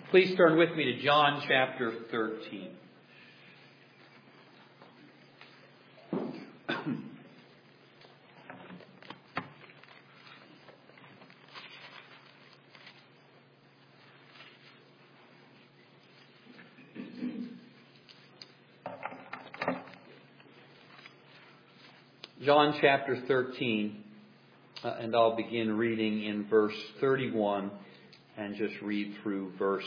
Please turn with me to John chapter 13. John chapter 13, and I'll begin reading in verse 31 and just read through verse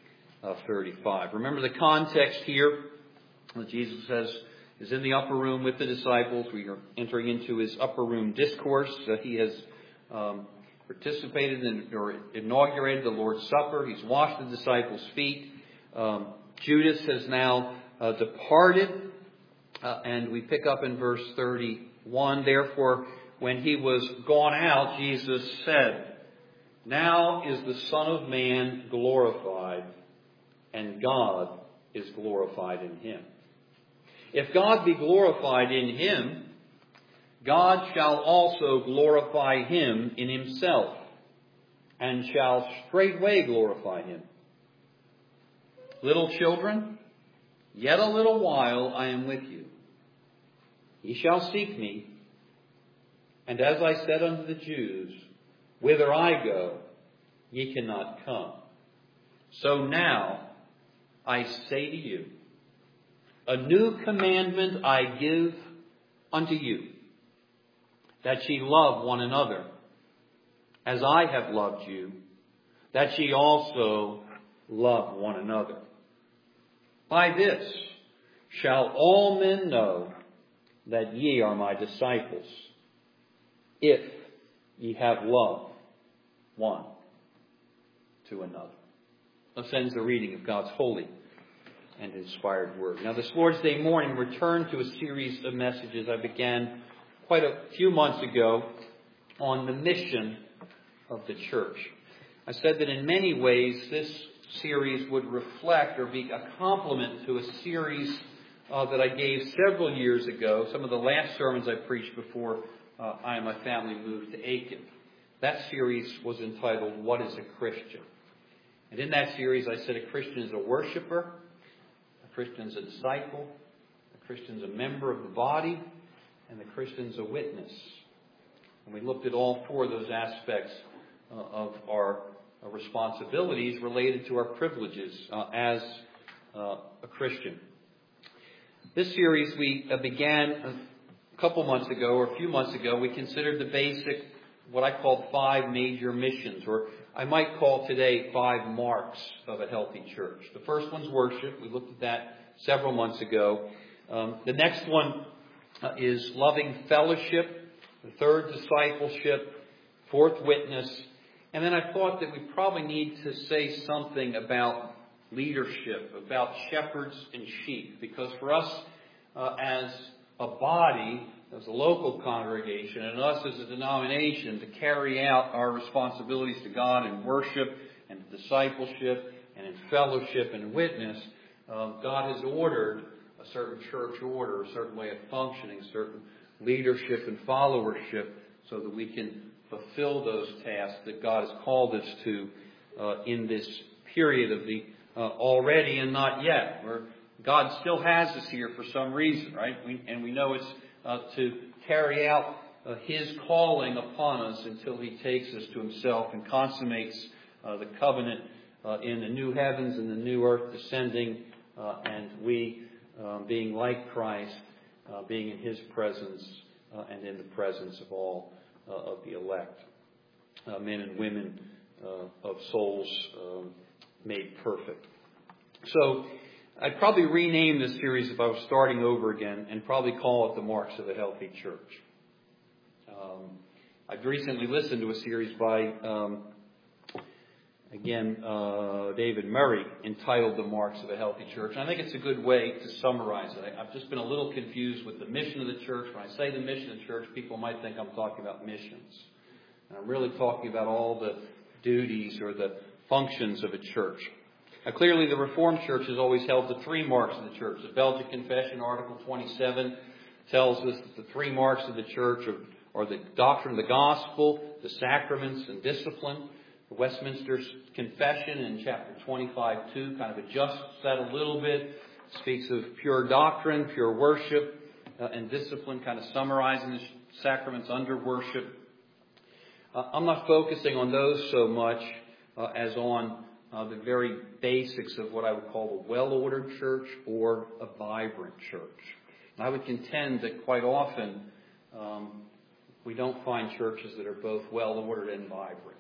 35. Remember the context here. Jesus is in the upper room with the disciples. We are entering into his upper room discourse. He has participated in or inaugurated the Lord's Supper. He's washed the disciples' feet. Judas has now departed. And we pick up in verse 31. Therefore, when he was gone out, Jesus said, "Now is the Son of Man glorified, and God is glorified in him. If God be glorified in him, God shall also glorify him in himself, and shall straightway glorify him. Little children, yet a little while I am with you. Ye shall seek me, and as I said unto the Jews, whither I go, ye cannot come. So now I say to you, a new commandment I give unto you, that ye love one another, as I have loved you, that ye also love one another. By this shall all men know that ye are my disciples, if ye have love one to another." Thus ends the reading of God's holy and inspired word. Now this Lord's Day morning, return to a series of messages I began quite a few months ago on the mission of the church. I said that in many ways this series would reflect or be a complement to a series that I gave several years ago, some of the last sermons I preached before I and my family moved to Aiken. That series was entitled, "What is a Christian?" And in that series I said a Christian is a worshiper, a Christian is a disciple, a Christian is a member of the body, and a Christian is a witness. And we looked at all four of those aspects of our responsibilities related to our privileges as a Christian. This series we began a couple months ago, or a few months ago. We considered the basic, what I call 5 major missions, or I might call today 5 marks of a healthy church. The first one's worship. We looked at that several months ago. The next one is loving fellowship. The third, discipleship. Fourth, witness. And then I thought that we probably need to say something about leadership, about shepherds and sheep. Because for us as a body, as a local congregation, and us as a denomination, to carry out our responsibilities to God in worship and discipleship and in fellowship and witness, God has ordered a certain church order, a certain way of functioning, certain leadership and followership, so that we can fulfill those tasks that God has called us to in this period of the already and not yet, where God still has us here for some reason, right? We know it's to carry out his calling upon us until he takes us to himself and consummates the covenant in the new heavens and the new earth descending, and we being like Christ, being in his presence and in the presence of all of the elect, men and women of souls made perfect. So I'd probably rename this series if I was starting over again and probably call it The Marks of a Healthy Church. I've recently listened to a series by, David Murray, entitled The Marks of a Healthy Church. And I think it's a good way to summarize it. I've just been a little confused with the mission of the church. When I say the mission of the church, people might think I'm talking about missions. And I'm really talking about all the duties or the functions of a church. Now, clearly, the Reformed Church has always held the 3 marks of the church. The Belgic Confession, Article 27, tells us that the 3 marks of the church are the doctrine of the gospel, the sacraments, and discipline. The Westminster Confession in chapter 25:2 kind of adjusts that a little bit, speaks of pure doctrine, pure worship, and discipline, kind of summarizing the sacraments under worship. I'm not focusing on those so much as on the very basics of what I would call a well-ordered church or a vibrant church. And I would contend that quite often we don't find churches that are both well-ordered and vibrant.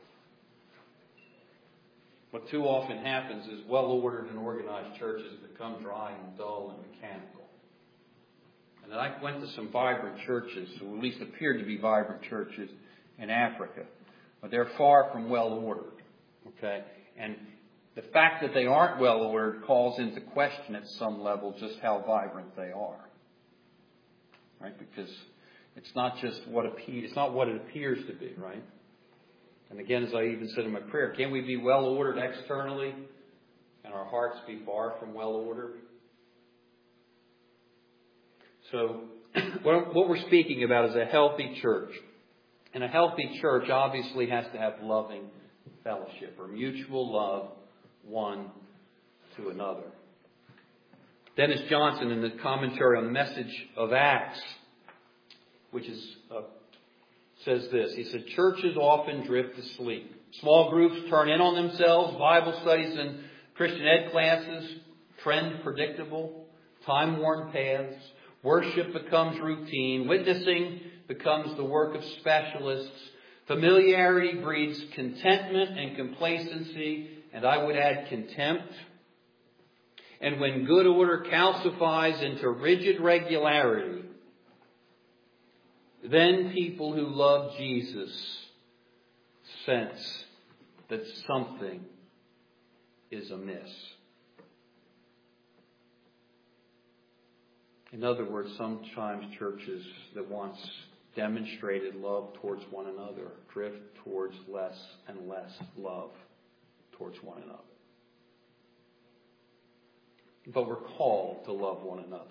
What too often happens is well-ordered and organized churches become dry and dull and mechanical. And I went to some vibrant churches, or at least appeared to be vibrant churches in Africa. But they're far from well-ordered. Okay? And the fact that they aren't well-ordered calls into question at some level just how vibrant they are. Right? Because it's not just it's not what it appears to be, right? And again, as I even said in my prayer, can we be well-ordered externally and our hearts be far from well-ordered? So, what we're speaking about is a healthy church. And a healthy church obviously has to have loving fellowship or mutual love one to another. Dennis Johnson, in the commentary on the message of Acts, which is says this. He said, churches often drift asleep. Small groups turn in on themselves. Bible studies and Christian ed classes trend predictable. Time-worn paths. Worship becomes routine. Witnessing becomes the work of specialists. Familiarity breeds contentment and complacency, and I would add contempt. And when good order calcifies into rigid regularity, then people who love Jesus sense that something is amiss. In other words, sometimes churches that once demonstrated love towards one another drift towards less and less love towards one another. But we're called to love one another.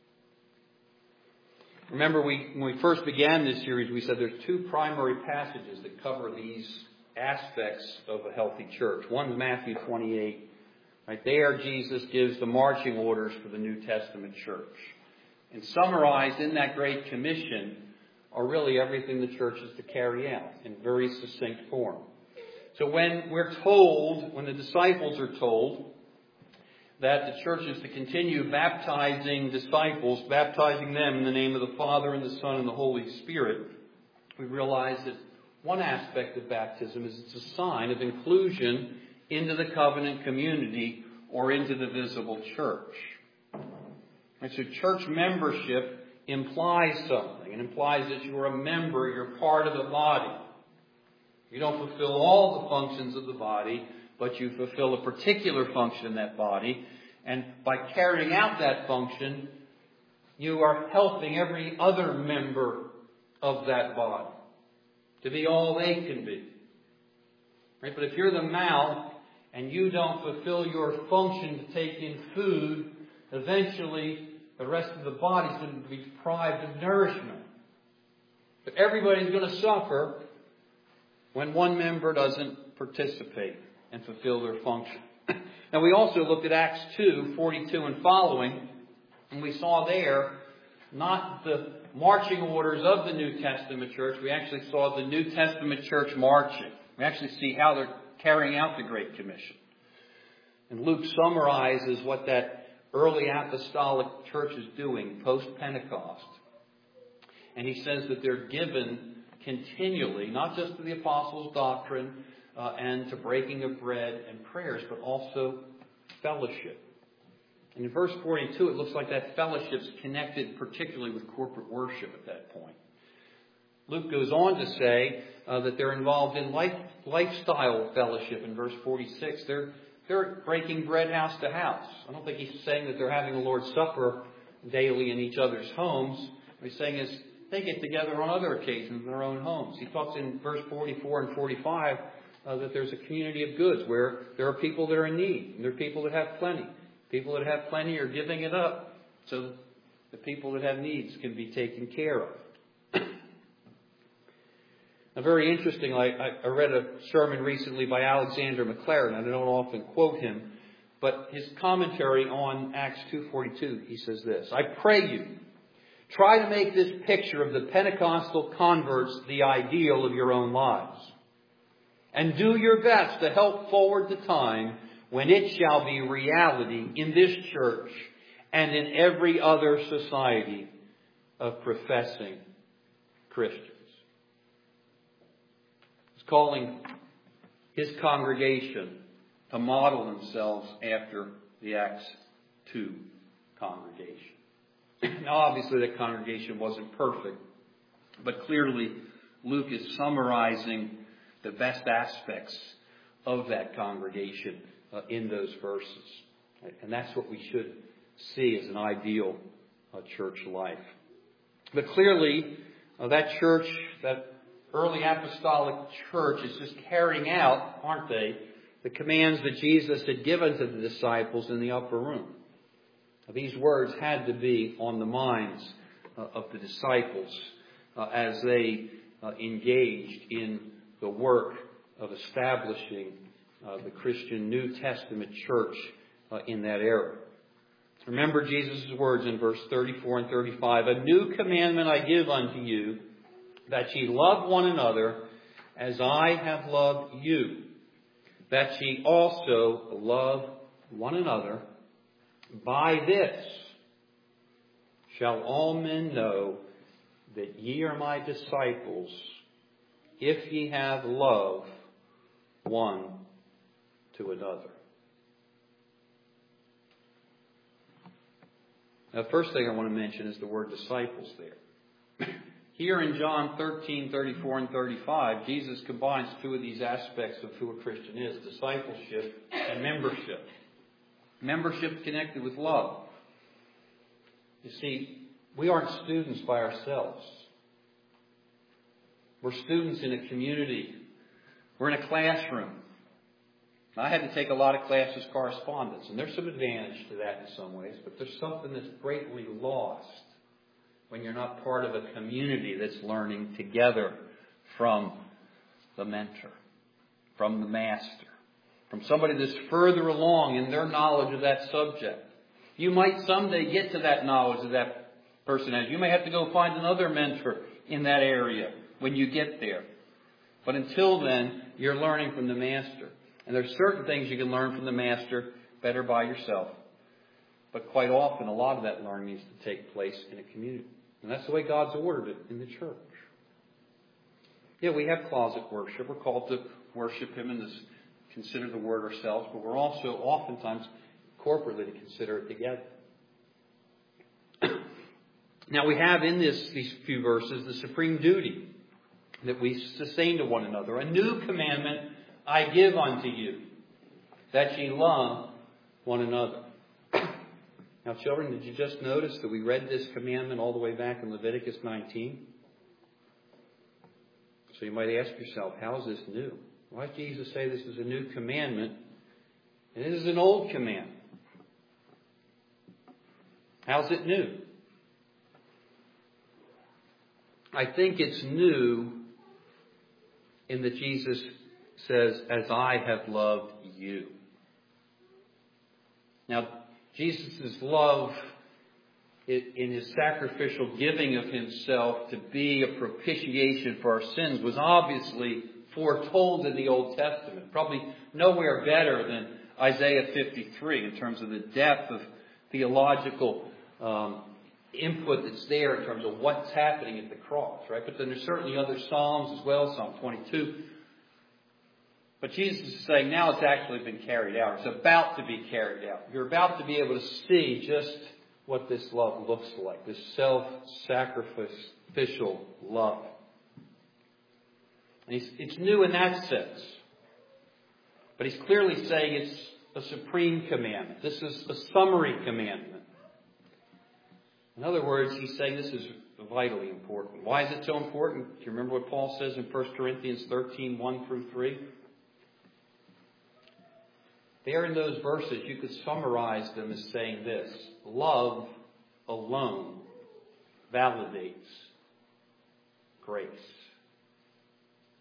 Remember, when we first began this series, we said there's two primary passages that cover these aspects of a healthy church. One's Matthew 28. Right there, Jesus gives the marching orders for the New Testament church. And summarized in that Great Commission are really everything the church is to carry out in very succinct form. So when the disciples are told that the church is to continue baptizing disciples, baptizing them in the name of the Father and the Son and the Holy Spirit, we realize that one aspect of baptism is it's a sign of inclusion into the covenant community or into the visible church. And so church membership implies something. It implies that you are a member, you're part of the body. You don't fulfill all the functions of the body, but you fulfill a particular function in that body. And by carrying out that function, you are helping every other member of that body to be all they can be. Right? But if you're the mouth and you don't fulfill your function to take in food, eventually the rest of the body is going to be deprived of nourishment. But everybody's going to suffer when one member doesn't participate and fulfill their function. Now we also looked at Acts 2:42 and following, and we saw there not the marching orders of the New Testament church. We actually saw the New Testament church marching. We actually see how they're carrying out the Great Commission. And Luke summarizes what that early apostolic church is doing post-Pentecost. And he says that they're given continually, not just to the apostles' doctrine and to breaking of bread and prayers, but also fellowship. And in verse 42, it looks like that fellowship's connected particularly with corporate worship at that point. Luke goes on to say that they're involved in lifestyle fellowship in verse 46. They're breaking bread house to house. I don't think he's saying that they're having the Lord's Supper daily in each other's homes. What he's saying is they get together on other occasions in their own homes. He talks in verse 44 and 45 that there's a community of goods where there are people that are in need. And there are people that have plenty. People that have plenty are giving it up so the people that have needs can be taken care of. Very interesting, I read a sermon recently by Alexander McLaren, and I don't often quote him, but his commentary on Acts 2:42, he says this: I pray you, try to make this picture of the Pentecostal converts the ideal of your own lives, and do your best to help forward the time when it shall be reality in this church and in every other society of professing Christians. He's calling his congregation to model themselves after the Acts 2 congregation. Now, obviously, that congregation wasn't perfect, but clearly Luke is summarizing the best aspects of that congregation in those verses. And that's what we should see as an ideal church life. But clearly, that church, that early apostolic church, is just carrying out, aren't they, the commands that Jesus had given to the disciples in the upper room. These words had to be on the minds of the disciples as they engaged in the work of establishing the Christian New Testament church in that era. Remember Jesus' words in verse 34 and 35. A new commandment I give unto you, that ye love one another as I have loved you, that ye also love one another. By this shall all men know that ye are my disciples, if ye have love one to another. Now, the first thing I want to mention is the word disciples there. Here in John 13, 34, and 35, Jesus combines two of these aspects of who a Christian is: discipleship and membership. Membership connected with love. You see, we aren't students by ourselves. We're students in a community. We're in a classroom. I had to take a lot of classes correspondence, and there's some advantage to that in some ways, but there's something that's greatly lost when you're not part of a community that's learning together from the mentor, from the master, from somebody that's further along in their knowledge of that subject. You might someday get to that knowledge that that person has. You may have to go find another mentor in that area when you get there. But until then, you're learning from the master. And there's certain things you can learn from the master better by yourself. But quite often, a lot of that learning needs to take place in a community. And that's the way God's ordered it in the church. Yeah, we have closet worship. We're called to worship Him and to consider the Word ourselves. But we're also oftentimes corporately to consider it together. Now, we have in these few verses the supreme duty that we sustain to one another. A new commandment I give unto you, that ye love one another. Now, children, did you just notice that we read this commandment all the way back in Leviticus 19? So you might ask yourself, how is this new? Why did Jesus say this is a new commandment and it is an old commandment? How's it new? I think it's new in that Jesus says, as I have loved you. Now, Jesus' love in His sacrificial giving of Himself to be a propitiation for our sins was obviously foretold in the Old Testament. Probably nowhere better than Isaiah 53 in terms of the depth of theological input that's there in terms of what's happening at the cross, right? But then there's certainly other Psalms as well, Psalm 22. But Jesus is saying now it's actually been carried out. It's about to be carried out. You're about to be able to see just what this love looks like, this self-sacrificial love. And it's new in that sense. But He's clearly saying it's a supreme commandment. This is a summary commandment. In other words, He's saying this is vitally important. Why is it so important? Do you remember what Paul says in 1 Corinthians 13, 1 through 3? There in those verses, you could summarize them as saying this: love alone validates grace.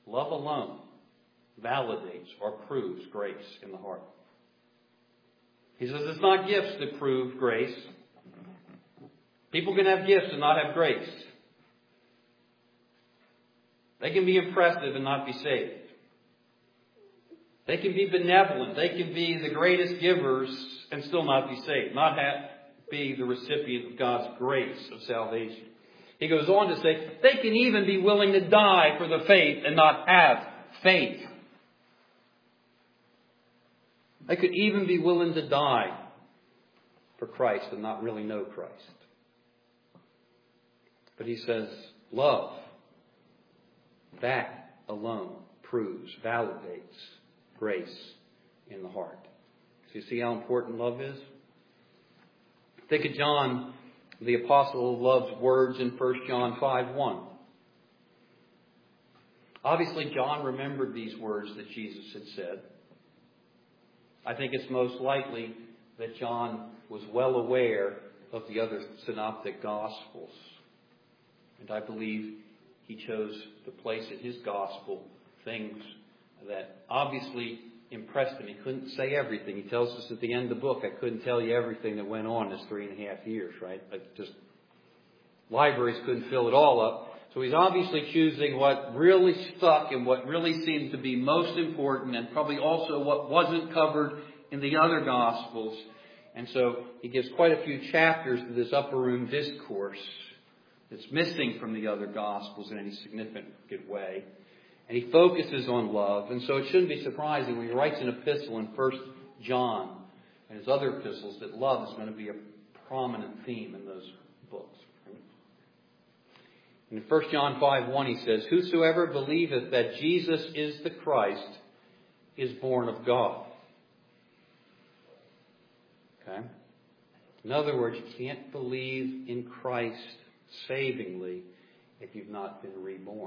Love alone validates or proves grace in the heart. He says it's not gifts that prove grace. People can have gifts and not have grace. They can be impressive and not be saved. They can be benevolent. They can be the greatest givers and still not be saved. Not be the recipient of God's grace of salvation. He goes on to say, they can even be willing to die for the faith and not have faith. They could even be willing to die for Christ and not really know Christ. But he says, love, that alone proves, validates grace in the heart. So you see how important love is? Think of John, the apostle, loves words in 1 John 5:1. Obviously, John remembered these words that Jesus had said. I think it's most likely that John was well aware of the other synoptic gospels. And I believe he chose to place in his gospel things that obviously impressed him. He couldn't say everything. He tells us at the end of the book, I couldn't tell you everything that went on in this 3.5 years, right? Libraries couldn't fill it all up. So he's obviously choosing what really stuck and what really seemed to be most important, and probably also what wasn't covered in the other Gospels. And so he gives quite a few chapters to this upper room discourse that's missing from the other Gospels in any significant way. And he focuses on love. And so it shouldn't be surprising when he writes an epistle in 1 John and his other epistles that love is going to be a prominent theme in those books. In 1 John 5:1 he says, whosoever believeth that Jesus is the Christ is born of God. Okay? In other words, you can't believe in Christ savingly if you've not been reborn.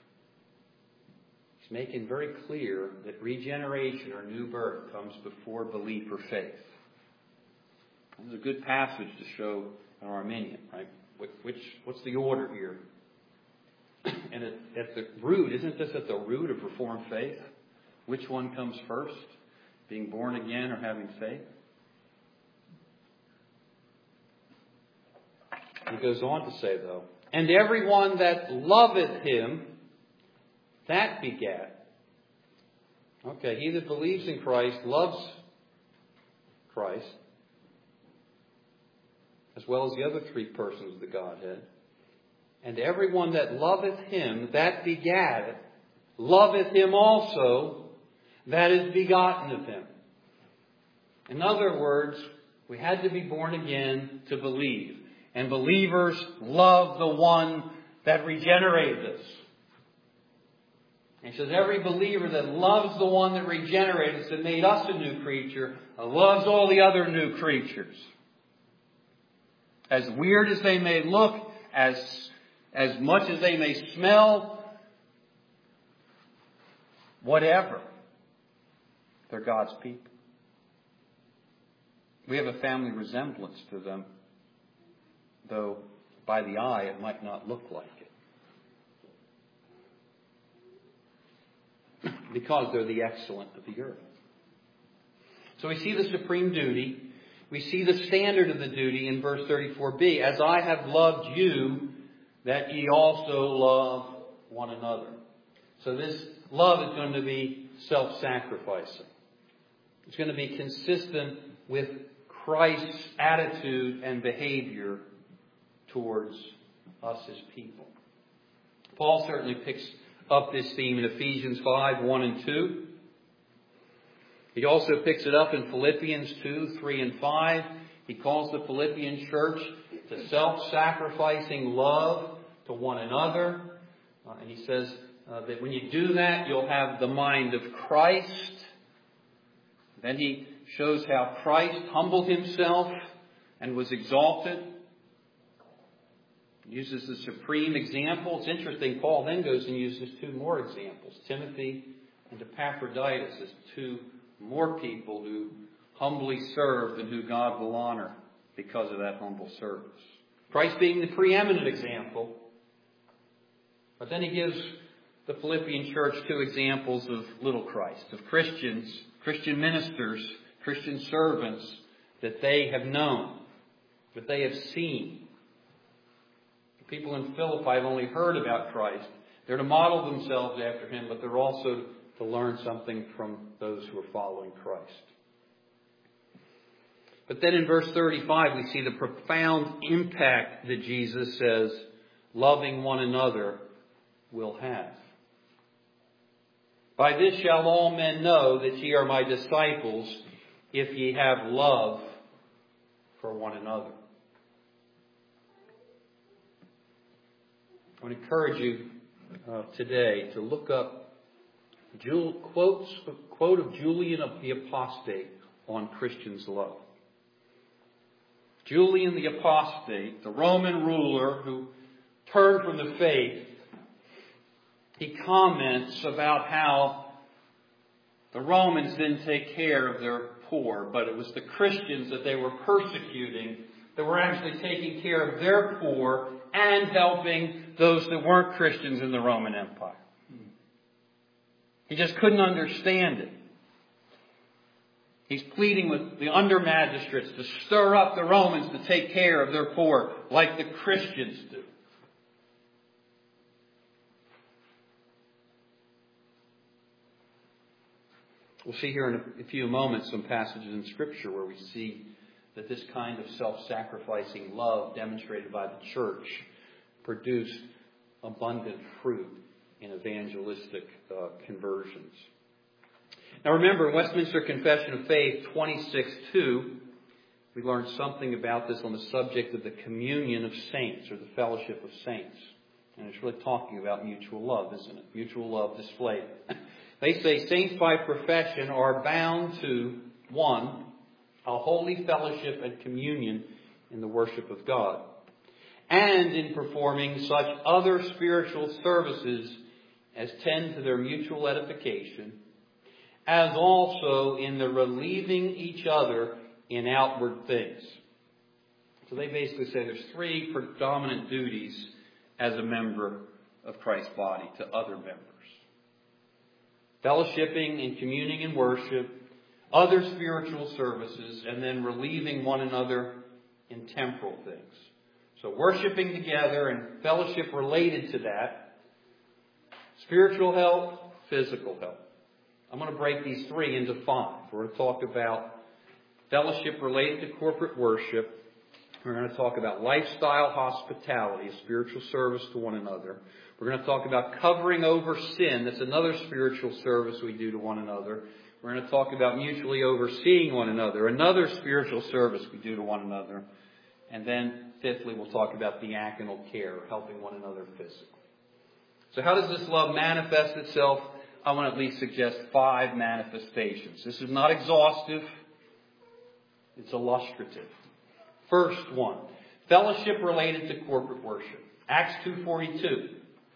He's making very clear that regeneration or new birth comes before belief or faith. This is a good passage to show an Arminian, right? What's the order here? And at the root, isn't this at the root of Reformed faith? Which one comes first? Being born again or having faith? He goes on to say, though, and everyone that loveth him, that begat. Okay, he that believes in Christ loves Christ, as well as the other three persons of the Godhead. And everyone that loveth him, that begat, loveth him also, that is begotten of him. In other words, we had to be born again to believe. And believers love the one that regenerated us. And he says every believer that loves the one that regenerated us, that made us a new creature, loves all the other new creatures. As weird as they may look, as much as they may smell, whatever, they're God's people. We have a family resemblance to them, though by the eye it might not look like it. Because they're the excellent of the earth. So we see the supreme duty. We see the standard of the duty in verse 34b. As I have loved you, that ye also love one another. So this love is going to be self-sacrificing. It's going to be consistent with Christ's attitude and behavior towards us as people. Paul certainly picks up this theme in Ephesians 5:1 and 2. He also picks it up in Philippians 2, 3 and 5. He calls the Philippian church to self-sacrificing love to one another. And he says that when you do that, you'll have the mind of Christ. Then he shows how Christ humbled himself and was exalted. He uses the supreme example. It's interesting, Paul then goes and uses two more examples. Timothy and Epaphroditus as two more people who humbly served and who God will honor because of that humble service. Christ being the preeminent example. But then he gives the Philippian church two examples of little Christ, of Christians, Christian ministers, Christian servants that they have known, that they have seen. The people in Philippi have only heard about Christ. They're to model themselves after Him, but they're also to learn something from those who are following Christ. But then in verse 35, we see the profound impact that Jesus says loving one another will have. By this shall all men know that ye are my disciples, if ye have love for one another. I would encourage you today to look up a quote of Julian of the Apostate on Christians' love. Julian the Apostate, the Roman ruler who turned from the faith, he comments about how the Romans didn't take care of their poor, but it was the Christians that they were persecuting that were actually taking care of their poor and helping those that weren't Christians in the Roman Empire. He just couldn't understand it. He's pleading with the under magistrates to stir up the Romans to take care of their poor like the Christians do. We'll see here in a few moments some passages in Scripture where we see that this kind of self-sacrificing love demonstrated by the church produced abundant fruit in evangelistic conversions. Now remember, in Westminster Confession of Faith 26:2, we learned something about this on the subject of the communion of saints, or the fellowship of saints. And it's really talking about mutual love, isn't it? Mutual love displayed. They say saints by profession are bound to, 1, a holy fellowship and communion in the worship of God, and in performing such other spiritual services as tend to their mutual edification, as also in the relieving each other in outward things. So they basically say there's 3 predominant duties as a member of Christ's body to other members. Fellowshipping and communing in worship, other spiritual services, and then relieving one another in temporal things. So worshiping together and fellowship related to that, spiritual health, physical health. I'm going to break these 3 into 5. We're going to talk about fellowship related to corporate worship. We're going to talk about lifestyle hospitality, a spiritual service to one another. We're going to talk about covering over sin. That's another spiritual service we do to one another. We're going to talk about mutually overseeing one another, another spiritual service we do to one another. And then, fifthly, we'll talk about diaconal care, helping one another physically. So how does this love manifest itself? I want to at least suggest 5 manifestations. This is not exhaustive. It's illustrative. First one, fellowship related to corporate worship. Acts 2:42.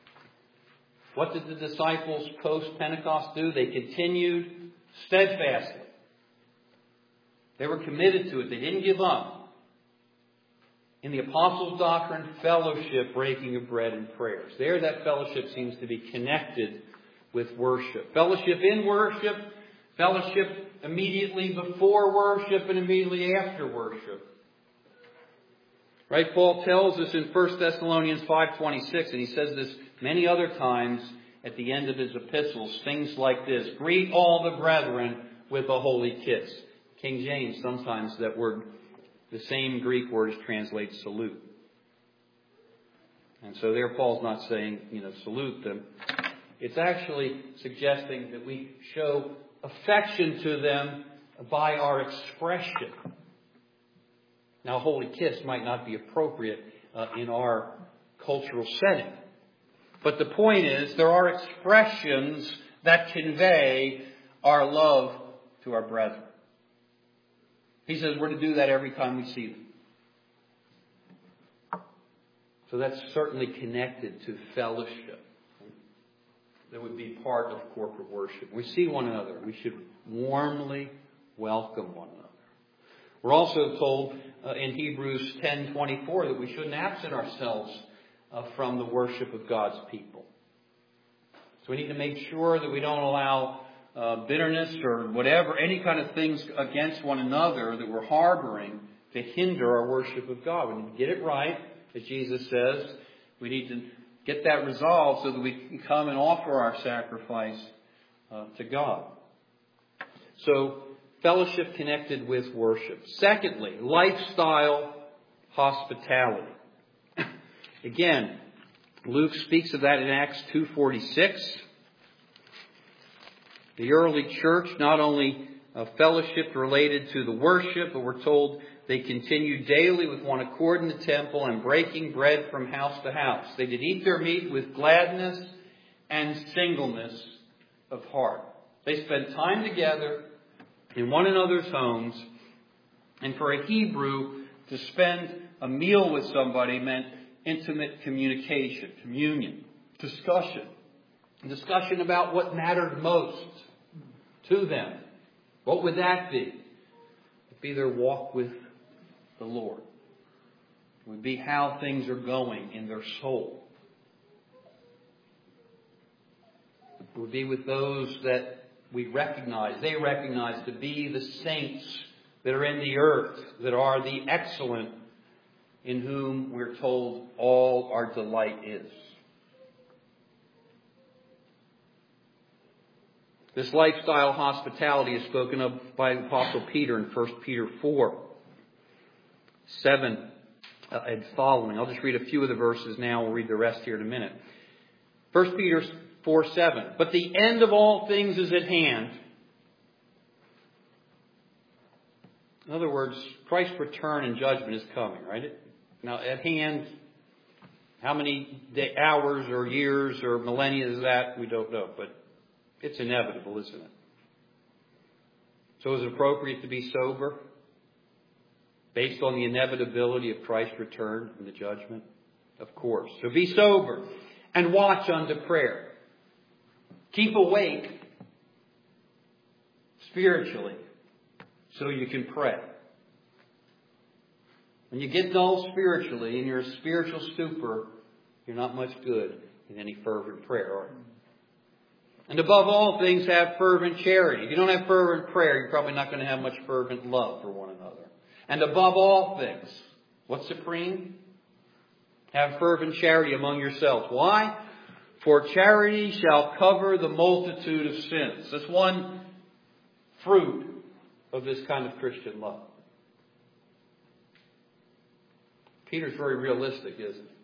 What did the disciples post-Pentecost do? They continued steadfastly. They were committed to it. They didn't give up. In the apostles' doctrine, fellowship, breaking of bread, and prayers. There, that fellowship seems to be connected with worship. Fellowship in worship, fellowship immediately before worship, and immediately after worship. Right? Paul tells us in 1 Thessalonians 5:26, and he says this many other times at the end of his epistles, things like this: greet all the brethren with a holy kiss. King James, sometimes that word, the same Greek word, is translated salute. And so there Paul's not saying, salute them. It's actually suggesting that we show affection to them by our expression. Now, a holy kiss might not be appropriate in our cultural setting. But the point is, there are expressions that convey our love to our brethren. He says we're to do that every time we see them. So that's certainly connected to fellowship. That would be part of corporate worship. We see one another. We should warmly welcome one another. We're also told in Hebrews 10:24 that we shouldn't absent ourselves from the worship of God's people. So we need to make sure that we don't allow bitterness or whatever, any kind of things against one another that we're harboring to hinder our worship of God. We need to get it right, as Jesus says. We need to get that resolved so that we can come and offer our sacrifice to God. So, fellowship connected with worship. Secondly, lifestyle hospitality. Again, Luke speaks of that in Acts 2:46. The early church not only fellowship related to the worship, but we're told they continued daily with one accord in the temple and breaking bread from house to house. They did eat their meat with gladness and singleness of heart. They spent time together in one another's homes. And for a Hebrew, to spend a meal with somebody meant intimate communication, communion, discussion. Discussion about what mattered most to them. What would that be? It'd be their walk with the Lord. It would be how things are going in their soul. It would be with those that we recognize, they recognize to be the saints that are in the earth, that are the excellent, in whom we're told all our delight is. This lifestyle hospitality is spoken of by the Apostle Peter in 1 Peter 4:7 and following. I'll just read a few of the verses now. We'll read the rest here in a minute. 1 Peter 4:7. But the end of all things is at hand. In other words, Christ's return and judgment is coming, right? Now, at hand, how many hours or years or millennia is that? We don't know, but it's inevitable, isn't it? So is it appropriate to be sober based on the inevitability of Christ's return and the judgment? Of course. So be sober and watch unto prayer. Keep awake spiritually so you can pray. When you get dull spiritually and you're a spiritual stupor, you're not much good in any fervent prayer, are you? And above all things, have fervent charity. If you don't have fervent prayer, you're probably not going to have much fervent love for one another. And above all things, what's supreme? Have fervent charity among yourselves. Why? For charity shall cover the multitude of sins. That's one fruit of this kind of Christian love. Peter's very realistic, isn't he?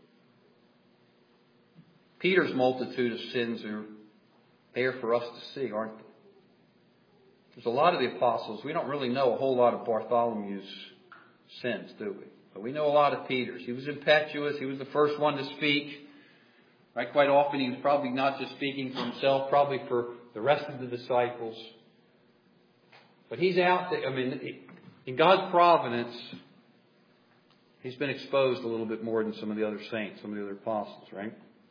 Peter's multitude of sins are there for us to see, aren't they? There's a lot of the apostles. We don't really know a whole lot of Bartholomew's sins, do we? But we know a lot of Peter's. He was impetuous. He was the first one to speak. Right? Quite often he was probably not just speaking for himself, probably for the rest of the disciples. But he's out there. I mean, in God's providence, he's been exposed a little bit more than some of the other saints, some of the other apostles, right?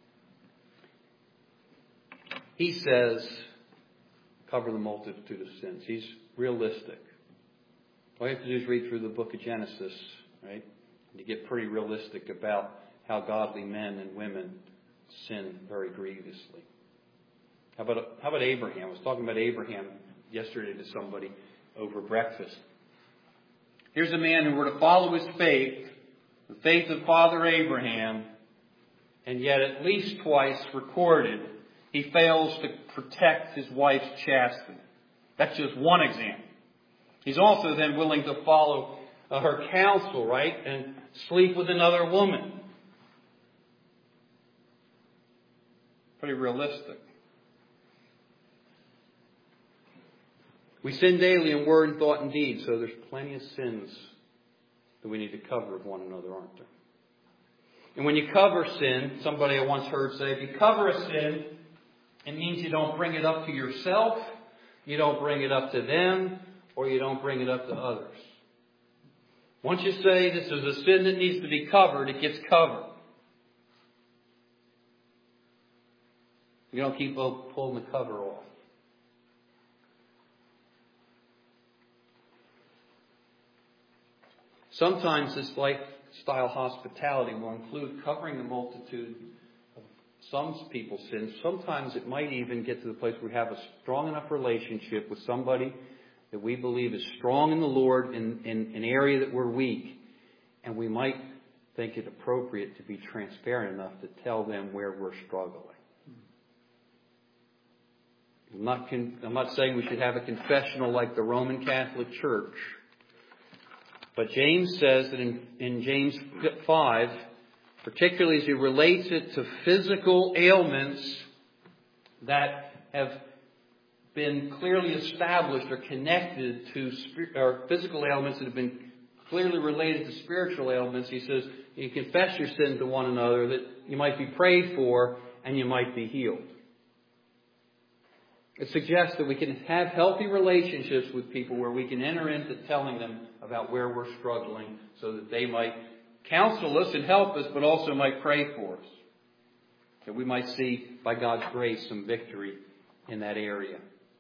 He says, cover the multitude of sins. He's realistic. All you have to do is read through the book of Genesis, right? And you get pretty realistic about how godly men and women sin very grievously. How about Abraham? I was talking about Abraham yesterday to somebody over breakfast. Here's a man who were to follow his faith, the faith of Father Abraham, and yet at least twice recorded he fails to protect his wife's chastity. That's just one example. He's also then willing to follow her counsel, right? And sleep with another woman. Pretty realistic. We sin daily in word and thought and deed, so there's plenty of sins that we need to cover with one another, aren't there? And when you cover sin, somebody I once heard say, if you cover a sin, it means you don't bring it up to yourself, you don't bring it up to them, or you don't bring it up to others. Once you say this is a sin that needs to be covered, it gets covered. You don't keep pulling the cover off. Sometimes this lifestyle hospitality will include covering the multitude of some people's sins. Sometimes it might even get to the place where we have a strong enough relationship with somebody that we believe is strong in the Lord in an area that we're weak. And we might think it appropriate to be transparent enough to tell them where we're struggling. I'm not saying we should have a confessional like the Roman Catholic Church. But James says that in James 5, particularly as he relates it to physical ailments that have been clearly established or connected to or physical ailments that have been clearly related to spiritual ailments, he says you confess your sin to one another that you might be prayed for and you might be healed. It suggests that we can have healthy relationships with people where we can enter into telling them about where we're struggling so that they might counsel us and help us, but also might pray for us. That we might see, by God's grace, some victory in that area.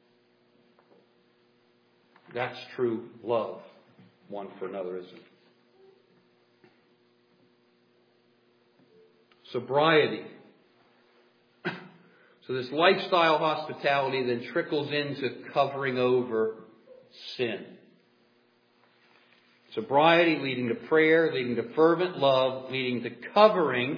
That's true love, one for another, isn't it? Sobriety. So this lifestyle hospitality then trickles into covering over sin. Sobriety leading to prayer, leading to fervent love, leading to covering,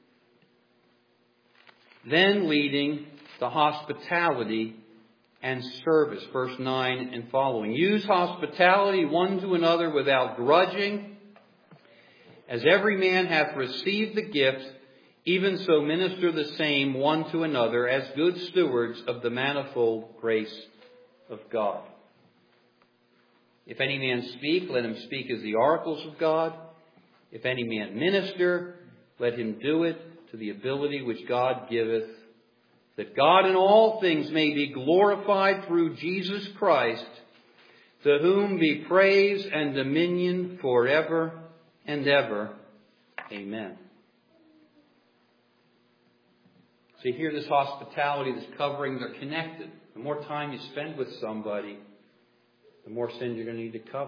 then leading to hospitality and service. Verse 9 and following. Use hospitality one to another without grudging, as every man hath received the gift, even so minister the same one to another as good stewards of the manifold grace of God. If any man speak, let him speak as the oracles of God. If any man minister, let him do it to the ability which God giveth, that God in all things may be glorified through Jesus Christ, to whom be praise and dominion forever and ever. Amen. So here this hospitality, this covering, they're connected. The more time you spend with somebody, the more sin you're going to need to cover.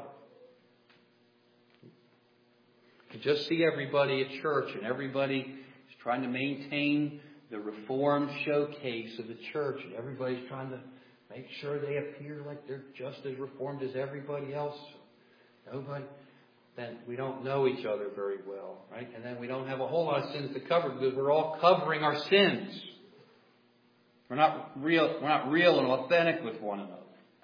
You just see everybody at church and everybody is trying to maintain the Reformed showcase of the church. And everybody's trying to make sure they appear like they're just as Reformed as everybody else. Nobody. Then we don't know each other very well, right? And then we don't have a whole lot of sins to cover because we're all covering our sins. We're not real and authentic with one another.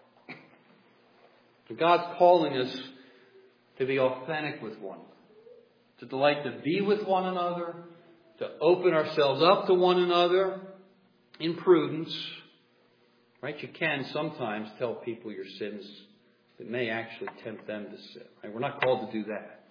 So God's calling us to be authentic with one another, to delight to be with one another, to open ourselves up to one another in prudence. Right? You can sometimes tell people your sins that may actually tempt them to sin. Right? We're not called to do that.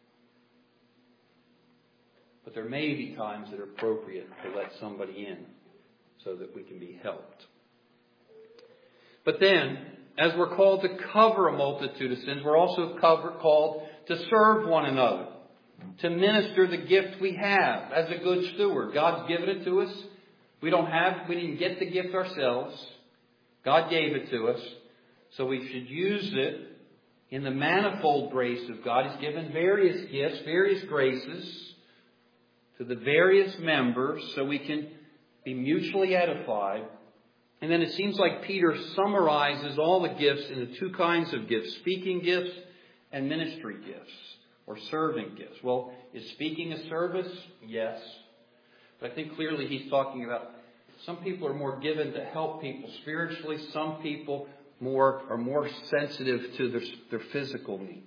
But there may be times that are appropriate to let somebody in so that we can be helped. But then, as we're called to cover a multitude of sins, we're also called to serve one another, to minister the gift we have as a good steward. God's given it to us. We didn't get the gift ourselves. God gave it to us. So we should use it in the manifold grace of God. He's given various gifts, various graces to the various members so we can be mutually edified. And then it seems like Peter summarizes all the gifts into two kinds of gifts: speaking gifts and ministry gifts, or serving gifts. Well, is speaking a service? Yes. But I think clearly he's talking about some people are more given to help people spiritually. Some people are more sensitive to their physical needs.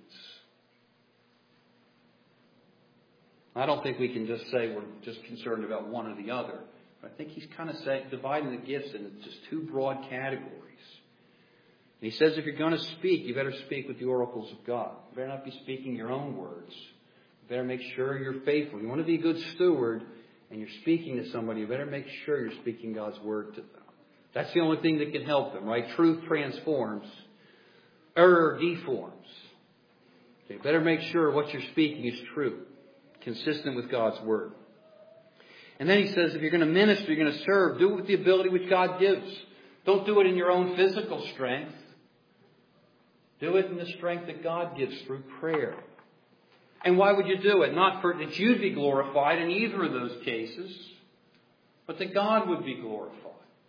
I don't think we can just say we're just concerned about one or the other. I think he's kind of dividing the gifts into just two broad categories. And he says if you're going to speak, you better speak with the oracles of God. You better not be speaking your own words. You better make sure you're faithful. You want to be a good steward and you're speaking to somebody, you better make sure you're speaking God's word to them. That's the only thing that can help them, right? Truth transforms. Error deforms. So you better make sure what you're speaking is true, consistent with God's word. And then he says, if you're going to minister, you're going to serve, do it with the ability which God gives. Don't do it in your own physical strength. Do it in the strength that God gives through prayer. And why would you do it? Not for that you'd be glorified in either of those cases, but that God would be glorified.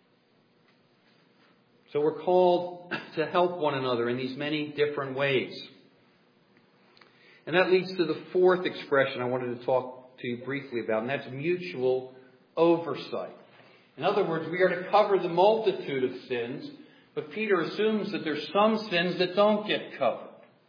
So we're called to help one another in these many different ways. And that leads to the fourth expression I wanted to talk to you briefly about, and that's mutual oversight. In other words, we are to cover the multitude of sins, but Peter assumes that there's some sins that don't get covered.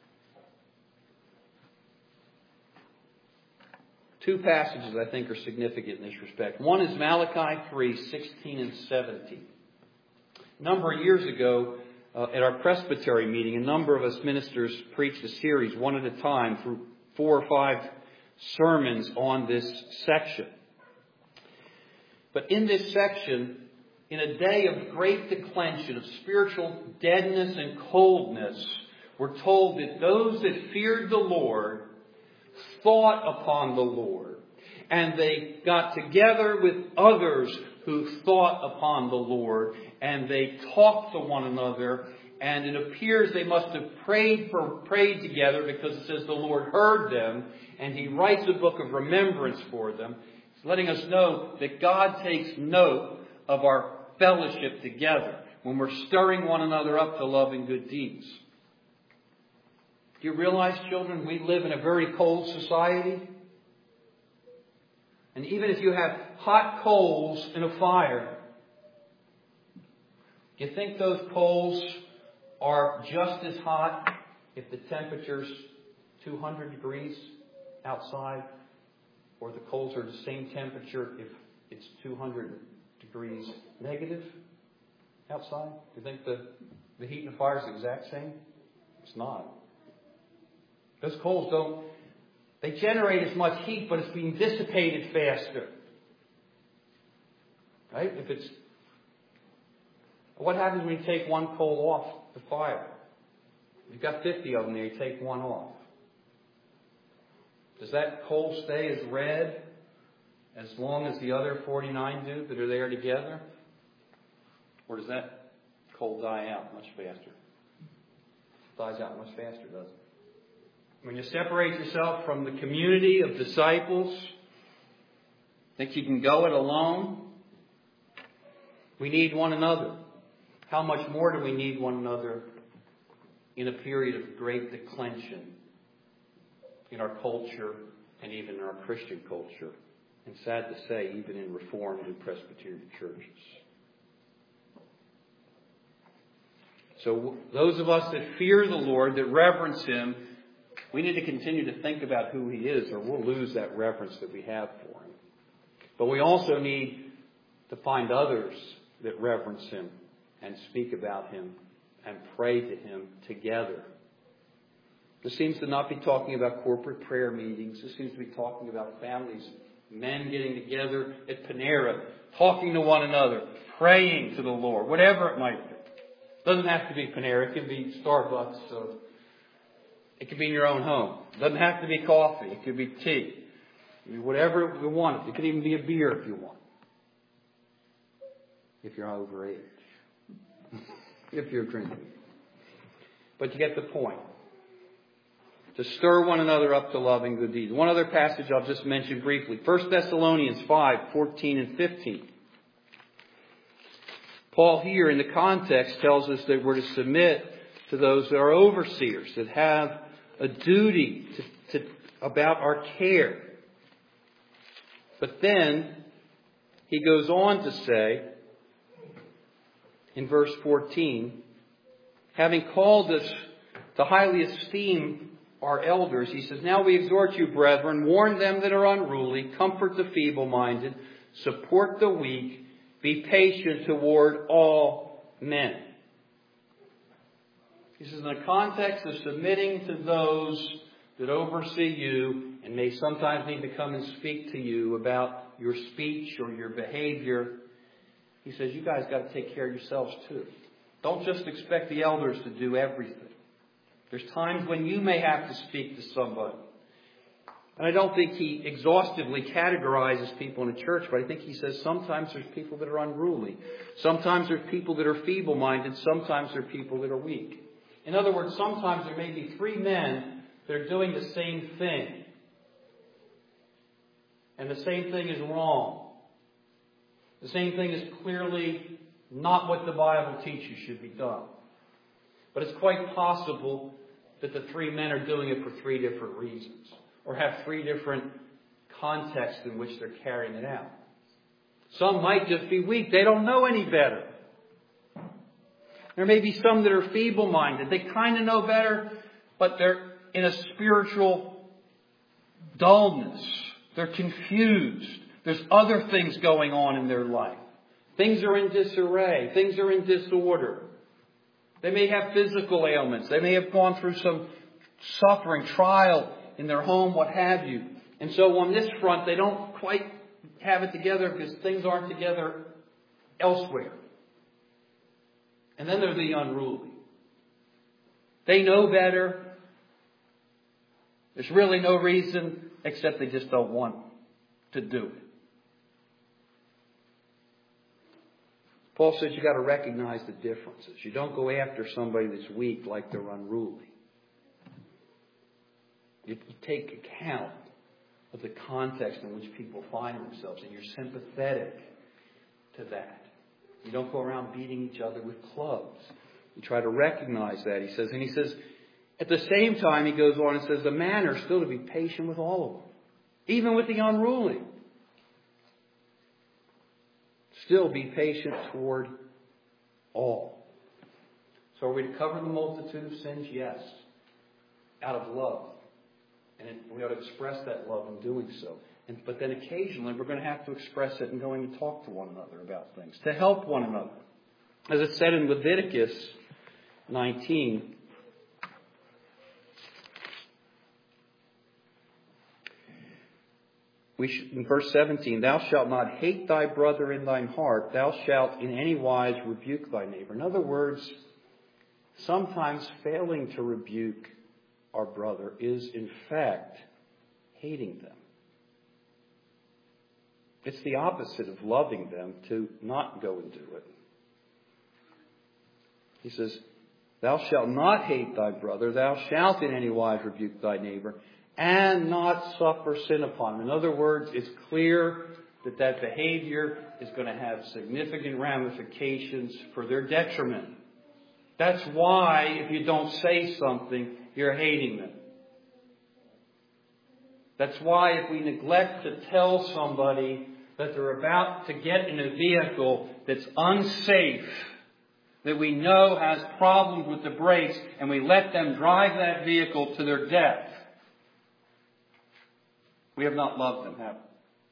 Two passages I think are significant in this respect. One is Malachi 3:16 and 17. A number of years ago, at our presbytery meeting, a number of us ministers preached a series, one at a time, through 4 or 5 sermons on this section. But in this section, in a day of great declension, of spiritual deadness and coldness, we're told that those that feared the Lord thought upon the Lord. And they got together with others who thought upon the Lord. And they talked to one another. And it appears they must have prayed together, because it says the Lord heard them. And He writes a book of remembrance for them. It's letting us know that God takes note of our fellowship together when we're stirring one another up to love and good deeds. Do you realize, children, we live in a very cold society? And even if you have hot coals in a fire, do you think those coals are just as hot if the temperature's 200 degrees outside? Or the coals are the same temperature if it's 200 degrees negative outside? Do you think the heat in the fire is the exact same? It's not. Those coals they generate as much heat, but it's being dissipated faster. Right? What happens when you take one coal off the fire? You've got 50 of them there, you take one off. Does that coal stay as red as long as the other 49 do that are there together? Or does that coal die out much faster? It dies out much faster, doesn't it? When you separate yourself from the community of disciples, think you can go it alone? We need one another. How much more do we need one another in a period of great declension in our culture and even in our Christian culture? And sad to say, even in Reformed and Presbyterian churches. So those of us that fear the Lord, that reverence Him, we need to continue to think about who He is, or we'll lose that reverence that we have for Him. But we also need to find others that reverence Him and speak about Him and pray to Him together. This seems to not be talking about corporate prayer meetings. This seems to be talking about families, men getting together at Panera, talking to one another, praying to the Lord, whatever it might be. It doesn't have to be Panera. It can be Starbucks. It could be in your own home. It doesn't have to be coffee. It could be tea. Whatever you want. It could even be a beer if you want. If you're over age. If you're drinking. But you get the point. To stir one another up to love and good deeds. One other passage I'll just mention briefly. 1 Thessalonians 5:14 and 15. Paul here in the context tells us that we're to submit to those that are overseers, that have a duty about our care. But then he goes on to say in verse 14, having called us to highly esteem our elders, he says, now we exhort you, brethren, warn them that are unruly, comfort the feeble-minded, support the weak, be patient toward all men. He says, in the context of submitting to those that oversee you and may sometimes need to come and speak to you about your speech or your behavior, he says, you guys got to take care of yourselves too. Don't just expect the elders to do everything. There's times when you may have to speak to somebody. And I don't think he exhaustively categorizes people in a church, but I think he says sometimes there's people that are unruly. Sometimes there's people that are feeble-minded. Sometimes there are people that are weak. In other words, sometimes there may be 3 men that are doing the same thing. And the same thing is wrong. The same thing is clearly not what the Bible teaches should be done. But it's quite possible that the three men are doing it for three different reasons, or have three different contexts in which they're carrying it out. Some might just be weak. They don't know any better. There may be some that are feeble-minded. They kind of know better, but they're in a spiritual dullness. They're confused. There's other things going on in their life. Things are in disarray. Things are in disorder. They may have physical ailments. They may have gone through some suffering, trial in their home, what have you. And so on this front, they don't quite have it together because things aren't together elsewhere. And then there's the unruly. They know better. There's really no reason except they just don't want to do it. Paul says you've got to recognize the differences. You don't go after somebody that's weak like they're unruly. You take account of the context in which people find themselves, and you're sympathetic to that. You don't go around beating each other with clubs. You try to recognize that, he says. And he says, at the same time, he goes on and says, the manner is still to be patient with all of them, even with the unruly. Still be patient toward all. So are we to cover the multitude of sins? Yes. Out of love. And we ought to express that love in doing so. But then occasionally we're going to have to express it in going to talk to one another about things, to help one another. As it said in Leviticus 19, in verse 17, thou shalt not hate thy brother in thine heart, thou shalt in any wise rebuke thy neighbor. In other words, sometimes failing to rebuke our brother is in fact hating them. It's the opposite of loving them to not go and do it. He says, thou shalt not hate thy brother, thou shalt in any wise rebuke thy neighbor, and not suffer sin upon him. In other words, it's clear that that behavior is going to have significant ramifications for their detriment. That's why if you don't say something, you're hating them. That's why if we neglect to tell somebody that they're about to get in a vehicle that's unsafe, that we know has problems with the brakes, and we let them drive that vehicle to their death, we have not loved them, have we?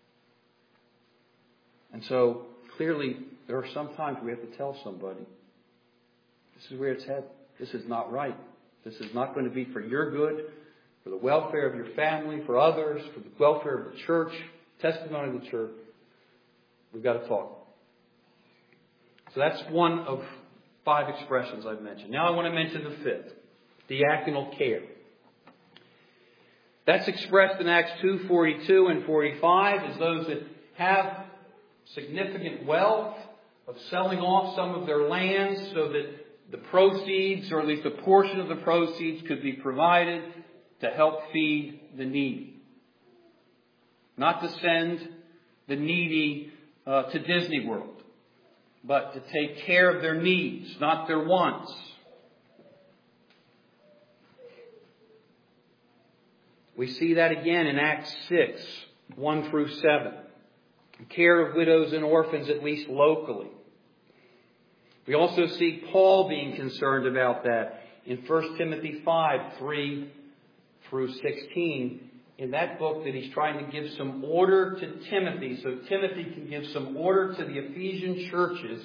And so, clearly, there are some times we have to tell somebody, this is where it's headed. This is not right. This is not going to be for your good, for the welfare of your family, for others, for the welfare of the church, testimony of the church. We've got to talk. So that's one of 5 expressions I've mentioned. Now I want to mention the 5th, diaconal care. That's expressed in Acts 2:42 and 45 as those that have significant wealth of selling off some of their lands so that the proceeds, or at least a portion of the proceeds, could be provided to help feed the needy. Not to send the needy to Disney World, but to take care of their needs, not their wants. We see that again in Acts 6, 1 through 7. Care of widows and orphans, at least locally. We also see Paul being concerned about that in 1 Timothy 5, 3 through 16. In that book that he's trying to give some order to Timothy, so Timothy can give some order to the Ephesian churches.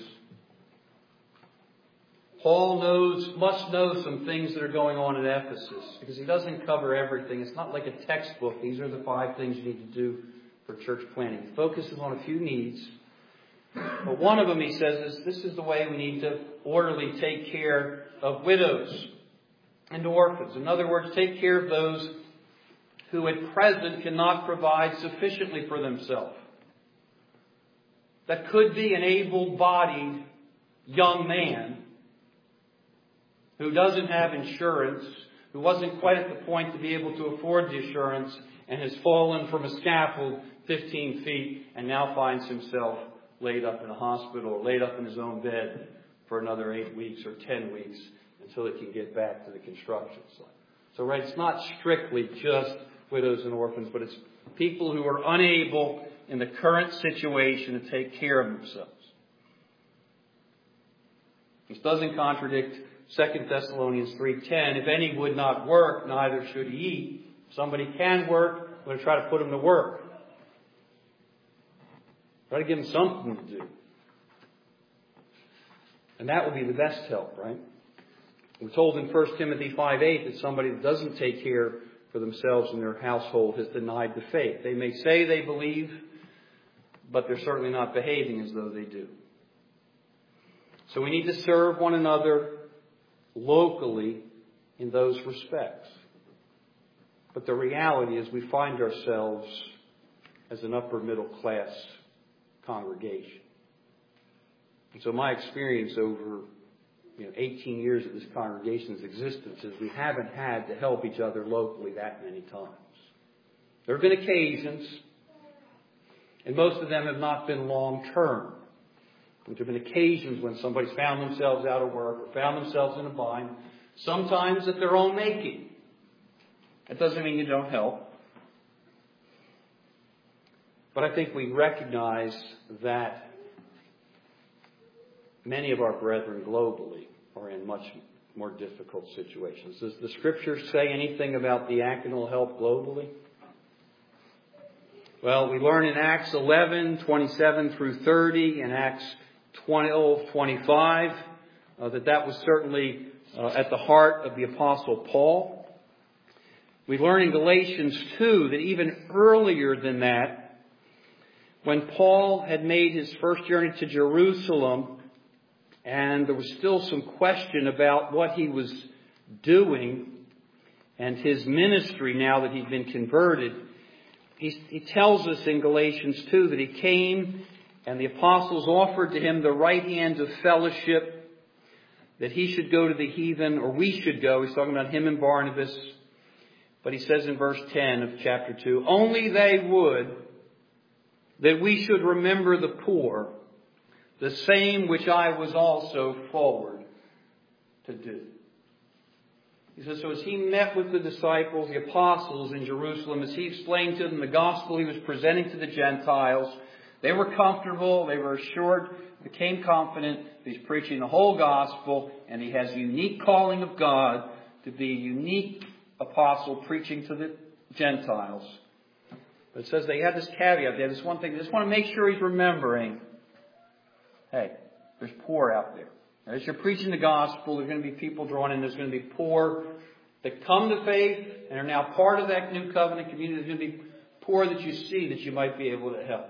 Paul must know some things that are going on in Ephesus, because he doesn't cover everything. It's not like a textbook. These are the 5 things you need to do for church planning. He focuses on a few needs. But one of them, he says, is this is the way we need to orderly take care of widows and orphans. In other words, take care of those who at present cannot provide sufficiently for themselves. That could be an able-bodied young man who doesn't have insurance, who wasn't quite at the point to be able to afford the insurance, and has fallen from a scaffold 15 feet and now finds himself laid up in a hospital or laid up in his own bed for another 8 weeks or 10 weeks until he can get back to the construction site. So, right, it's not strictly just widows and orphans, but it's people who are unable in the current situation to take care of themselves. This doesn't contradict 2 Thessalonians 3:10. If any would not work, neither should he eat. If somebody can work, we're going to try to put him to work. Try to give him something to do. And that would be the best help, right? We're told in 1 Timothy 5:8 that somebody that doesn't take care for themselves and their household has denied the faith. They may say they believe, but they're certainly not behaving as though they do. So we need to serve one another locally in those respects. But the reality is we find ourselves as an upper middle class congregation. And so my experience over 18 years of this congregation's existence is we haven't had to help each other locally that many times. There have been occasions, and most of them have not been long-term. There have been occasions when somebody's found themselves out of work or found themselves in a bind, sometimes at their own making. That doesn't mean you don't help. But I think we recognize that many of our brethren globally are in much more difficult situations. Does the Scripture say anything about diaconal help globally? Well, we learn in Acts 11:27 through 30 and Acts 12:25 that was certainly at the heart of the Apostle Paul. We learn in Galatians 2 that even earlier than that, when Paul had made his first journey to Jerusalem, and there was still some question about what he was doing and his ministry now that he'd been converted, he tells us in Galatians 2 that he came and the apostles offered to him the right hand of fellowship, that he should go to the heathen, or we should go. He's talking about him and Barnabas. But he says in verse 10 of chapter 2, only they would that we should remember the poor, the same which I was also forward to do. He says, so as he met with the disciples, the apostles in Jerusalem, as he explained to them the gospel he was presenting to the Gentiles, they were comfortable, they were assured, became confident that he's preaching the whole gospel, and he has a unique calling of God to be a unique apostle preaching to the Gentiles. But it says they had this caveat, they had this one thing, they just want to make sure he's remembering, hey, there's poor out there. As you're preaching the gospel, there's going to be people drawn in. There's going to be poor that come to faith and are now part of that new covenant community. There's going to be poor that you see that you might be able to help.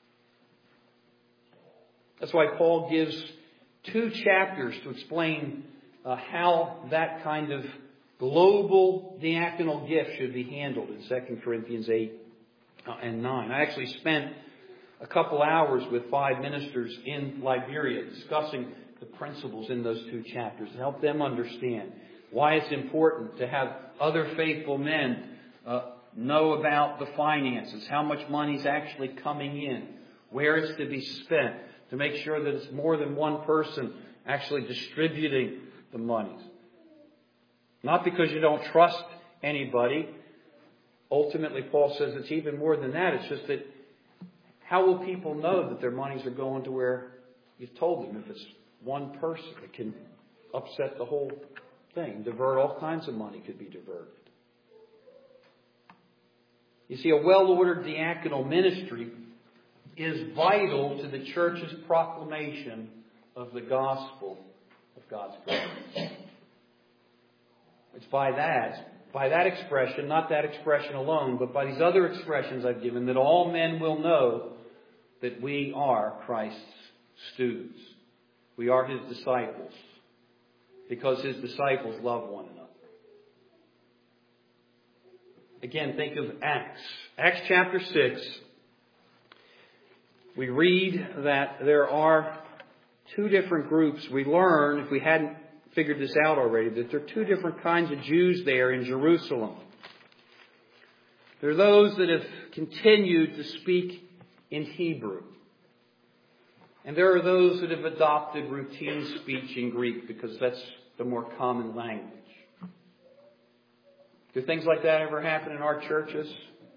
That's why Paul gives 2 chapters to explain how that kind of global diaconal gift should be handled in 2 Corinthians 8 and 9. I actually spent a couple hours with 5 ministers in Liberia discussing the principles in those 2 chapters to help them understand why it's important to have other faithful men know about the finances, how much money's actually coming in, where it's to be spent, to make sure that it's more than one person actually distributing the monies. Not because you don't trust anybody. Ultimately, Paul says it's even more than that. It's just that how will people know that their monies are going to where you've told them? If it's one person, it can upset the whole thing. Divert all kinds of money could be diverted. You see, a well-ordered diaconal ministry is vital to the church's proclamation of the gospel of God's grace. It's by that expression, not that expression alone, but by these other expressions I've given, that all men will know that we are Christ's students. We are His disciples because His disciples love one another. Again, think of Acts. Acts chapter 6. We read that there are 2 different groups. We learn, if we hadn't figured this out already, that there are 2 different kinds of Jews there in Jerusalem. There are those that have continued to speak in Hebrew. And there are those that have adopted routine speech in Greek because that's the more common language. Do things like that ever happen in our churches?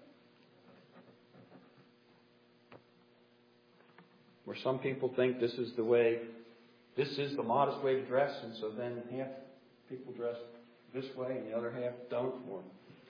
Where some people think this is the modest way to dress, and so then half people dress this way and the other half don't. Or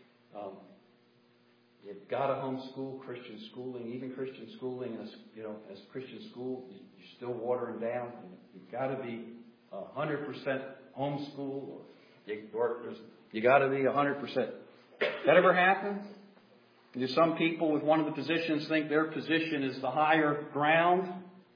you've got to homeschool, Christian schooling, even Christian schooling as Christian school, you're still watering down. You've got to be 100% homeschool, or you got to be 100%. That ever happen? Do some people with one of the positions think their position is the higher ground?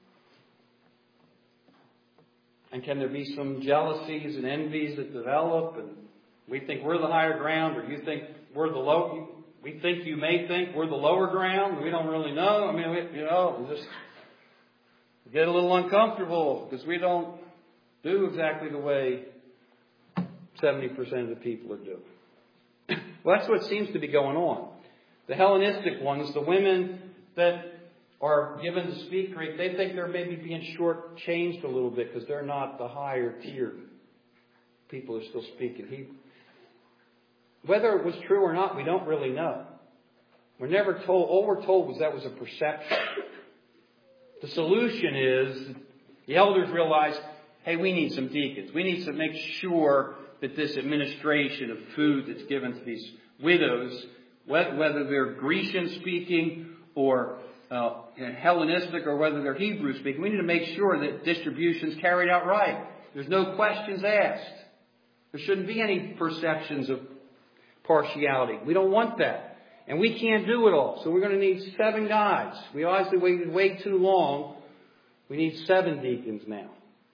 And can there be some jealousies and envies that develop? And we think we're the higher ground, or you think we're the low. We think you may think we're the lower ground. We don't really know. I mean, we just get a little uncomfortable because we don't do exactly the way 70% of the people are doing. Well, that's what seems to be going on. The Hellenistic ones, the women that are given to speak Greek, they think they're maybe being shortchanged a little bit because they're not the higher tier people who are still speaking Hebrew. Whether it was true or not, we don't really know. We're never told. All we're told was that was a perception. The solution is the elders realized, hey, we need some deacons. We need to make sure that this administration of food that's given to these widows, whether they're Grecian speaking or Hellenistic or whether they're Hebrew speaking, we need to make sure that distribution's carried out right. There's no questions asked. There shouldn't be any perceptions of partiality. We don't want that. And we can't do it all. So we're going to need 7 guys. We obviously waited way too long. We need 7 deacons now.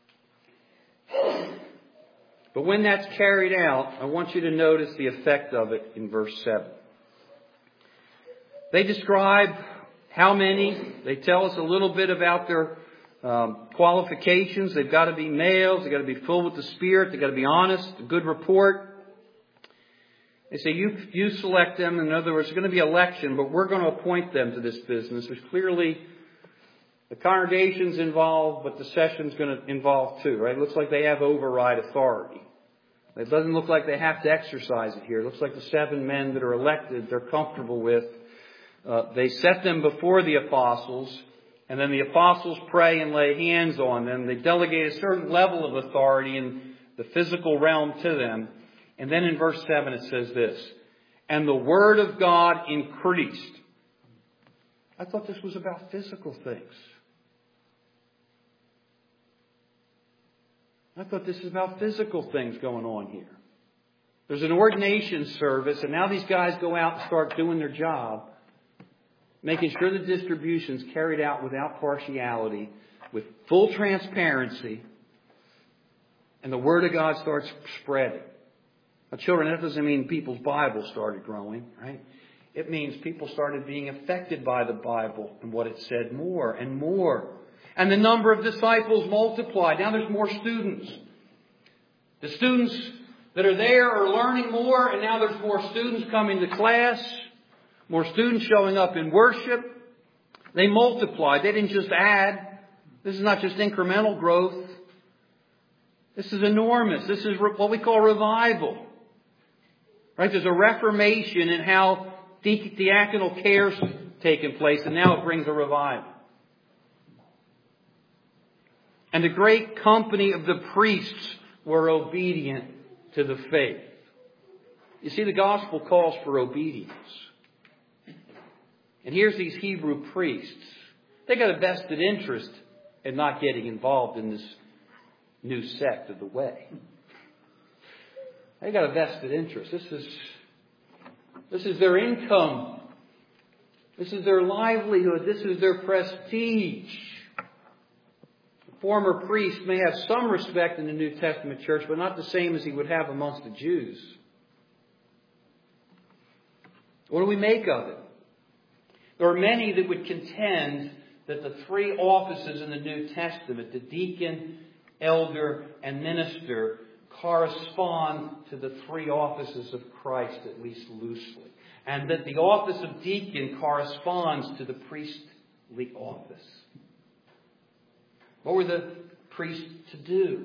But when that's carried out, I want you to notice the effect of it in verse 7. They describe how many. They tell us a little bit about their qualifications. They've got to be males. They've got to be filled with the Spirit. They've got to be honest, a good report. They say, you select them. In other words, there's going to be election, but we're going to appoint them to this business. There's clearly the congregation's involved, but the session's going to involve too, right? It looks like they have override authority. It doesn't look like they have to exercise it here. It looks like the 7 men that are elected, they're comfortable with. They set them before the apostles, and then the apostles pray and lay hands on them. They delegate a certain level of authority in the physical realm to them. And then in verse 7 it says this, and the word of God increased. I thought this was about physical things. I thought this is about physical things going on here. There's an ordination service, and now these guys go out and start doing their job, making sure the distribution's carried out without partiality, with full transparency, and the Word of God starts spreading. Now, children, that doesn't mean people's Bibles started growing, right? It means people started being affected by the Bible and what it said more and more. And the number of disciples multiplied. Now there's more students. The students that are there are learning more, and now there's more students coming to class, more students showing up in worship. They multiplied. They didn't just add. This is not just incremental growth. This is enormous. This is what we call revival. Right? There's a reformation in how diaconal care's taken place, and now it brings a revival. And the great company of the priests were obedient to the faith. You see, the gospel calls for obedience. And here's these Hebrew priests. They got a vested interest in not getting involved in this new sect of the way. They got a vested interest. This is their income. This is their livelihood. This is their prestige. The former priest may have some respect in the New Testament church, but not the same as he would have amongst the Jews. What do we make of it? There are many that would contend that the 3 offices in the New Testament, the deacon, elder, and minister, correspond to the 3 offices of Christ, at least loosely. And that the office of deacon corresponds to the priestly office. What were the priests to do?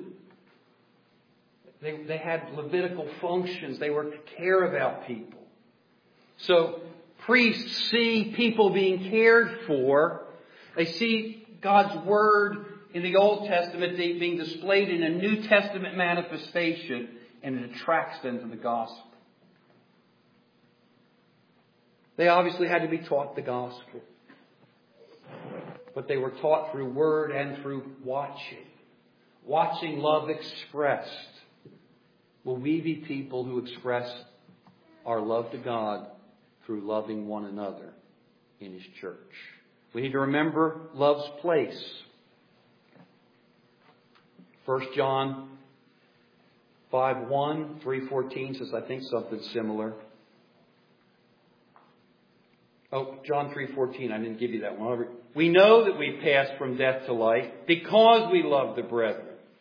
They had Levitical functions. They were to care about people. So priests see people being cared for. They see God's Word in the Old Testament being displayed in a New Testament manifestation, and it attracts them to the gospel. They obviously had to be taught the gospel. But they were taught through word and through watching. Watching love expressed. Will we be people who express our love to God through loving one another in His church? We need to remember love's place. 1 John 5:1, 3:14 says, I think something similar. Oh, John 3:14, I didn't give you that one. We know that we pass from death to life because we love the brethren.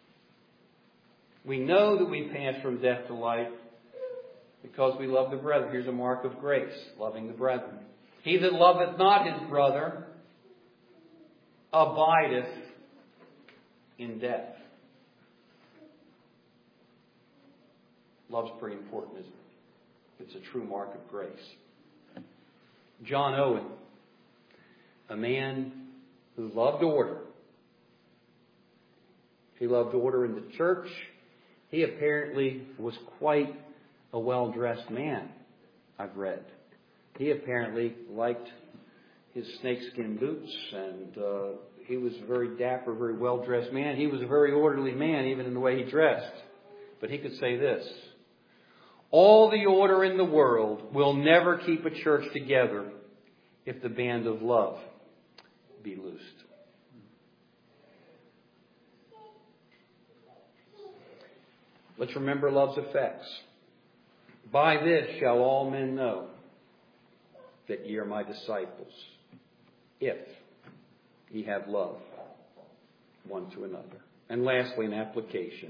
We know that we pass from death to life because we love the brethren. Here's a mark of grace, loving the brethren. He that loveth not his brother abideth in death. Love's pretty important, isn't it? It's a true mark of grace. John Owen, a man who loved order. He loved order in the church. He apparently was quite a well-dressed man, I've read. He apparently liked his snakeskin boots, and he was a very dapper, very well-dressed man. He was a very orderly man, even in the way he dressed. But he could say this: all the order in the world will never keep a church together if the band of love be loosed. Let's remember love's effects. By this shall all men know that ye are my disciples, if ye have love one to another. And lastly, an application.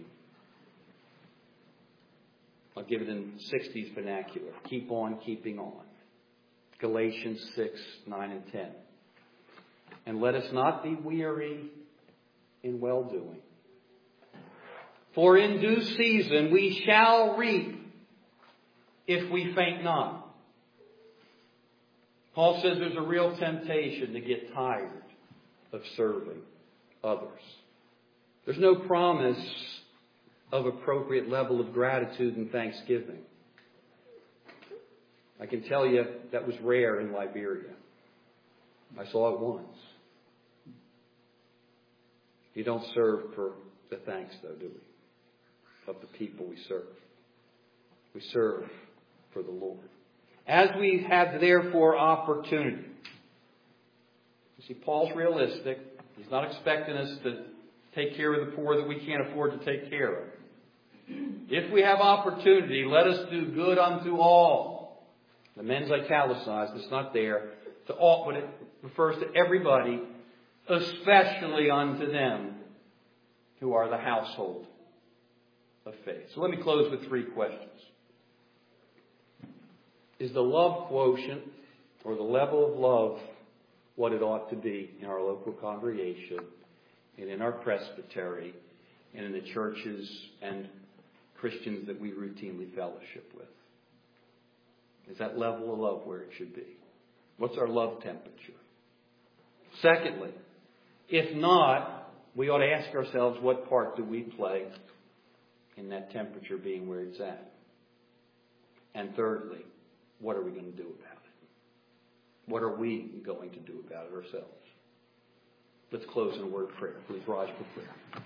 I'll give it in 60s vernacular. Keep on keeping on. Galatians 6, 9, and 10. And let us not be weary in well-doing. For in due season we shall reap if we faint not. Paul says there's a real temptation to get tired of serving others. There's no promise of appropriate level of gratitude and thanksgiving. I can tell you that was rare in Liberia. I saw it once. You don't serve for the thanks, though, do we? Of the people we serve. We serve for the Lord. As we have, therefore, opportunity. You see, Paul's realistic. He's not expecting us to take care of the poor that we can't afford to take care of. If we have opportunity, let us do good unto all. The men's italicized, it's not there. To all, but it refers to everybody, especially unto them who are the household of faith. So let me close with 3 questions. Is the love quotient, or the level of love, what it ought to be in our local congregation and in our presbytery and in the churches and Christians that we routinely fellowship with? Is that level of love where it should be? What's our love temperature? Secondly, if not, we ought to ask ourselves, what part do we play in that temperature being where it's at? And thirdly, what are we going to do about it? What are we going to do about it ourselves? Let's close in a word of prayer. Please rise for prayer.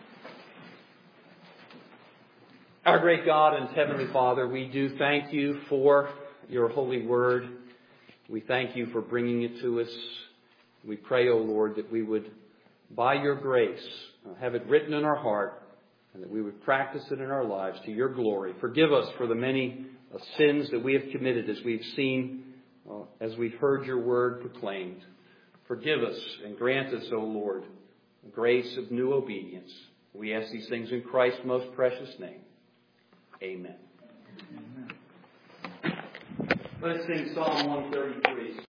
Our great God and Heavenly Father, we do thank you for your holy word. We thank you for bringing it to us. We pray, O Lord, that we would, by your grace, have it written in our heart, and that we would practice it in our lives to your glory. Forgive us for the many sins that we have committed as we've seen, as we've heard your word proclaimed. Forgive us and grant us, O Lord, the grace of new obedience. We ask these things in Christ's most precious name. Amen. Let's sing Psalm 133.